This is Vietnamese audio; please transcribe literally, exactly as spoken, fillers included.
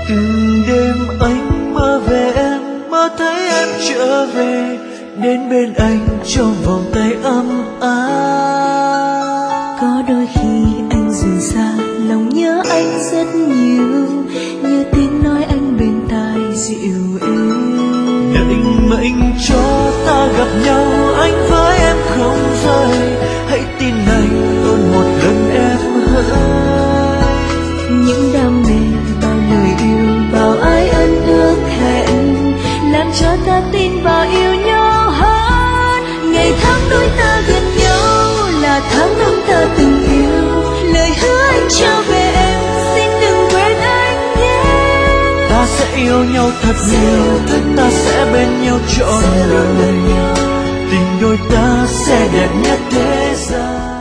Từng đêm anh mơ về em, mơ thấy em trở về, đến bên anh trong vòng tay ấm áp. Có đôi khi anh dần xa, lòng nhớ anh rất nhiều, như tiếng nói anh bên tai dịu êm. Định mệnh cho ta gặp nhau, anh với em không rời, hãy tin anh ôn một lần em hỡi. Những đam mê bao lời yêu, bao ai ân ước hẹn, làm cho ta tin vào yêu nhau hơn. Ngày tháng đôi ta gần nhau là tháng năm ta từng yêu, lời hứa anh trao về em, xin đừng quên anh nhé. Ta sẽ yêu nhau thật nhiều, ta sẽ bên nhau trọn đời, tình đôi ta sẽ đẹp nhất thế gian.